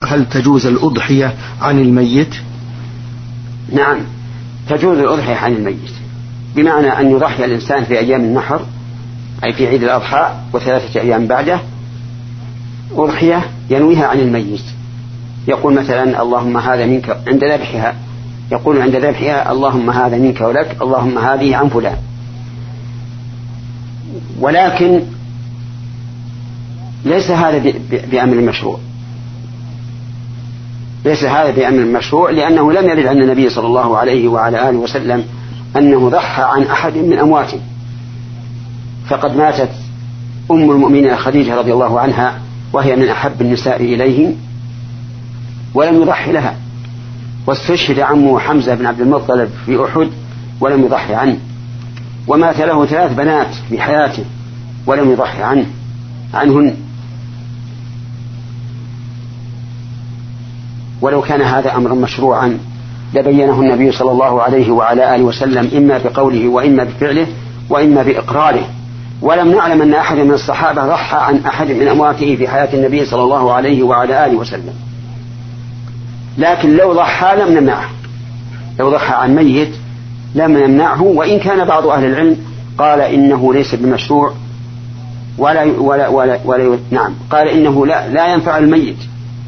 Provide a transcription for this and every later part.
هل تجوز الأضحية عن الميت؟ نعم، تجوز الأضحية عن الميت، بمعنى أن يضحي الإنسان في أيام النحر أي في عيد الأضحى و3 أيام بعده أضحية ينويها عن الميت. يقول مثلا اللهم هذا منك عند ذبحها، يقول عند ذبحها اللهم هذا منك ولك، اللهم هذه عن فلان. ولكن ليس هذا بأمر مشروع، ليس هذا بأمر مشروع، لأنه لم يرد عن النبي صلى الله عليه وعلى آله وسلم أنه ضحى عن أحد من أمواته. فقد ماتت أم المؤمنين خديجة رضي الله عنها وهي من أحب النساء إليه ولم يضحي لها، واستشهد عمه حمزة بن عبد المطلب في أحد ولم يضحي عنه، ومات له 3 بنات في حياته ولم يضحي عنهن. ولو كان هذا أمرا مشروعا لبينه النبي صلى الله عليه وعلى آله وسلم إما بقوله وإما بفعله وإما بإقراره، ولم نعلم أن أحد من الصحابة ضحى عن أحد من أمواته في حياة النبي صلى الله عليه وعلى آله وسلم. لكن لو ضحى لم نمنعه، لو ضحى عن ميت لم نمنعه، وإن كان بعض أهل العلم قال إنه ليس بمشروع نعم، قال إنه لا ينفع الميت،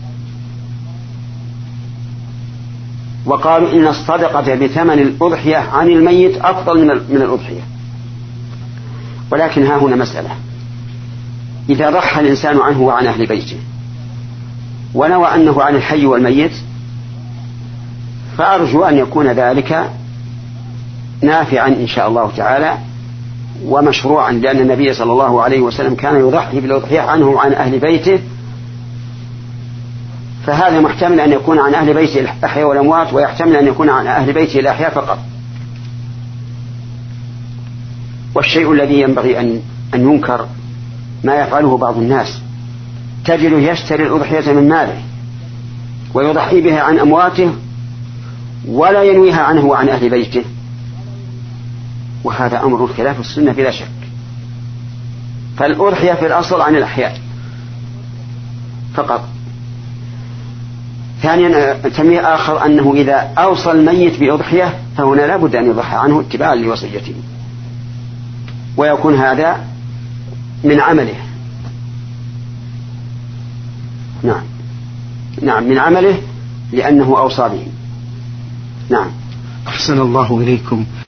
وقالوا إن الصدقة بثمن الأضحية عن الميت أفضل من الأضحية. ولكن ها هنا مسألة، إذا ضحى الإنسان عنه وعن أهل بيته ونوى أنه عن الحي والميت، فأرجو أن يكون ذلك نافعا إن شاء الله تعالى ومشروعا، لأن النبي صلى الله عليه وسلم كان يضحي بالأضحية عنه وعن أهل بيته، فهذا محتمل أن يكون عن أهل بيته الأحياء والأموات، ويحتمل أن يكون عن أهل بيته الأحياء فقط. والشيء الذي ينبغي أن ينكر ما يفعله بعض الناس، تجد يشتري الأضحية من ماله ويضحي بها عن أمواته ولا ينويها عنه وعن أهل بيته، وهذا أمر خلاف السنة بلا شك. فالأضحية في الأصل عن الأحياء فقط. ثانيا تنبيه آخر أنه إذا أوصى الميت بأضحية فهنا لا بد أن يضحى عنه اتباعا لوصيته، ويكون هذا من عمله. نعم من عمله لأنه أوصى به. نعم. أحسن الله إليكم.